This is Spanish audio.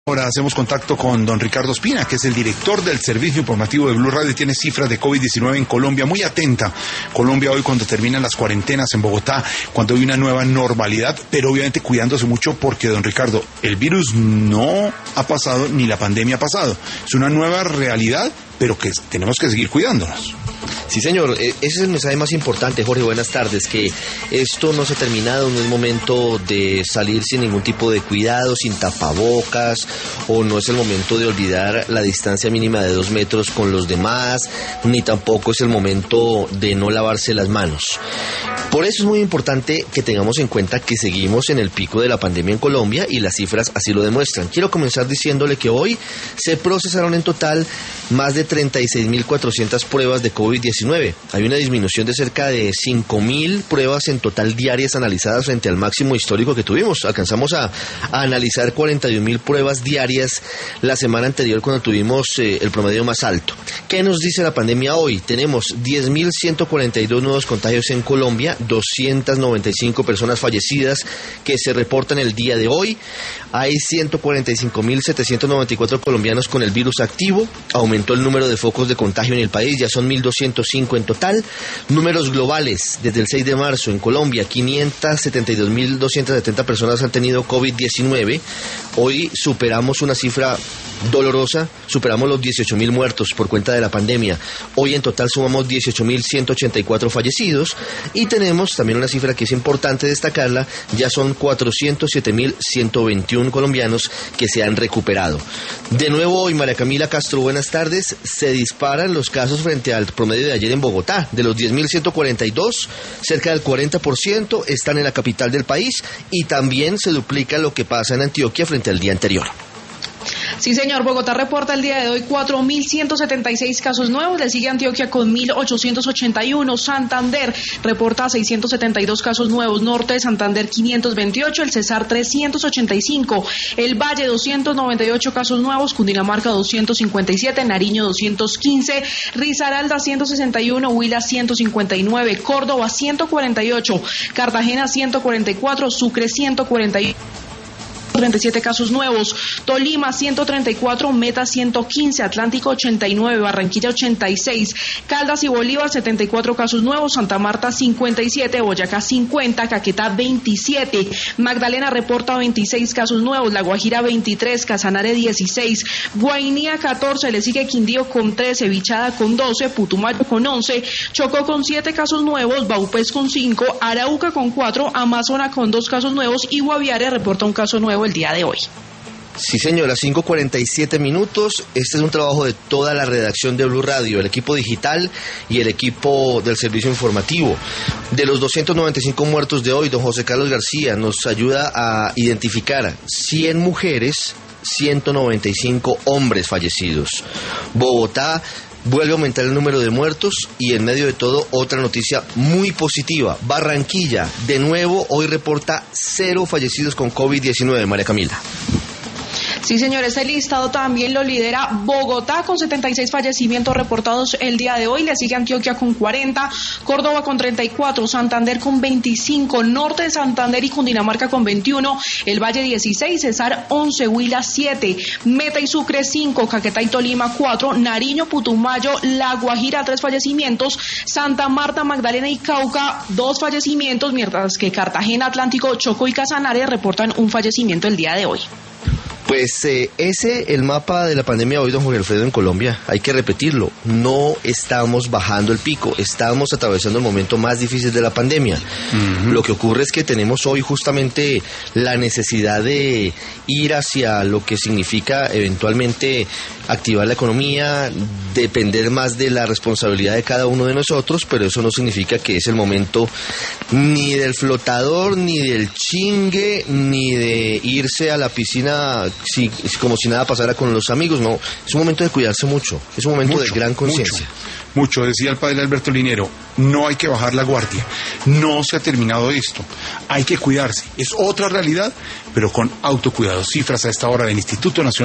Ahora hacemos contacto con don Ricardo Espina, que es el director del servicio informativo de Blue Radio. Tiene cifras de COVID-19 en Colombia. Muy atenta. Colombia hoy, cuando terminan las cuarentenas en Bogotá, cuando hay una nueva normalidad, pero obviamente cuidándose mucho porque, don Ricardo, el virus no ha pasado ni la pandemia ha pasado. Es una nueva realidad, pero que tenemos que seguir cuidándonos. Sí, señor, ese es el mensaje más importante, Jorge. Buenas tardes, que esto no se ha terminado, no es momento de salir sin ningún tipo de cuidado, sin tapabocas, o no es el momento de olvidar la distancia mínima de 2 metros con los demás, ni tampoco es el momento de no lavarse las manos. Por eso es muy importante que tengamos en cuenta que seguimos en el pico de la pandemia en Colombia y las cifras así lo demuestran. Quiero comenzar diciéndole que hoy se procesaron en total más de 36.400 pruebas de COVID-19. Hay una disminución de cerca de 5.000 pruebas en total diarias analizadas frente al máximo histórico que tuvimos. Alcanzamos a analizar 41.000 pruebas diarias la semana anterior, cuando tuvimos el promedio más alto. ¿Qué nos dice la pandemia hoy? Tenemos 10.142 nuevos contagios en Colombia, 295 personas fallecidas que se reportan el día de hoy. Hay 145.794 colombianos con el virus activo. Aumentó el número de focos de contagio en el país, ya son 1.205 en total. Números globales, desde el 6 de marzo en Colombia, 572.270 personas han tenido COVID-19. Hoy superamos una cifra dolorosa, superamos los 18.000 muertos por cuenta de la pandemia. Hoy en total sumamos 18.184 fallecidos y tenemos también una cifra que es importante destacarla, ya son 407.121 colombianos que se han recuperado. De nuevo hoy, María Camila Castro, buenas tardes. Se disparan los casos frente al promedio de ayer en Bogotá. De los 10.142, cerca del 40% están en la capital del país y también se duplica lo que pasa en Antioquia frente al día anterior. Sí, señor. Bogotá reporta el día de hoy 4.176 casos nuevos. Le sigue Antioquia con 1.881. Santander reporta 672 casos nuevos. Norte de Santander 528. El Cesar 385. El Valle 298 casos nuevos. Cundinamarca 257. Nariño 215. Risaralda 161. Huila 159. Córdoba 148. Cartagena 144. Sucre 141. 37 casos nuevos, Tolima 134, Meta 115, Atlántico 89, Barranquilla 86, Caldas y Bolívar 74 casos nuevos, Santa Marta 57, Boyacá 50, Caquetá 27, Magdalena reporta 26 casos nuevos, La Guajira 23, Casanare 16, Guainía 14, le sigue Quindío con 13, Vichada con 12, Putumayo con 11, Chocó con 7 casos nuevos, Vaupés con 5, Arauca con 4, Amazonas con 2 casos nuevos y Guaviare reporta un caso nuevo el día de hoy. Sí, señora, 5:47 minutos. Este es un trabajo de toda la redacción de Blue Radio, el equipo digital y el equipo del servicio informativo. De los 295 muertos de hoy, don José Carlos García nos ayuda a identificar 100 mujeres, 195 hombres fallecidos. Bogotá vuelve a aumentar el número de muertos y, en medio de todo, otra noticia muy positiva. Barranquilla, de nuevo, hoy reporta 0 fallecidos con COVID-19. María Camila. Sí, señor, este listado también lo lidera Bogotá con 76 fallecimientos reportados el día de hoy. Le sigue Antioquia con 40, Córdoba con 34, Santander con 25, Norte de Santander y Cundinamarca con 21, el Valle 16, Cesar 11, Huila 7, Meta y Sucre 5, Caquetá y Tolima 4, Nariño, Putumayo, La Guajira 3 fallecimientos, Santa Marta, Magdalena y Cauca 2 fallecimientos, mientras que Cartagena, Atlántico, Chocó y Casanare reportan un fallecimiento el día de hoy. Pues el mapa de la pandemia hoy, don Jorge Alfredo, en Colombia, hay que repetirlo, no estamos bajando el pico, estamos atravesando el momento más difícil de la pandemia. Lo que ocurre es que tenemos hoy justamente la necesidad de ir hacia lo que significa eventualmente activar la economía, depender más de la responsabilidad de cada uno de nosotros, pero eso no significa que es el momento ni del flotador, ni del chingue, ni de irse a la piscina como si nada pasara con los amigos. No, es un momento de cuidarse mucho, es un momento de gran conciencia. Mucho, decía el padre Alberto Linero, no hay que bajar la guardia, no se ha terminado esto, hay que cuidarse, es otra realidad, pero con autocuidado. Cifras a esta hora del Instituto Nacional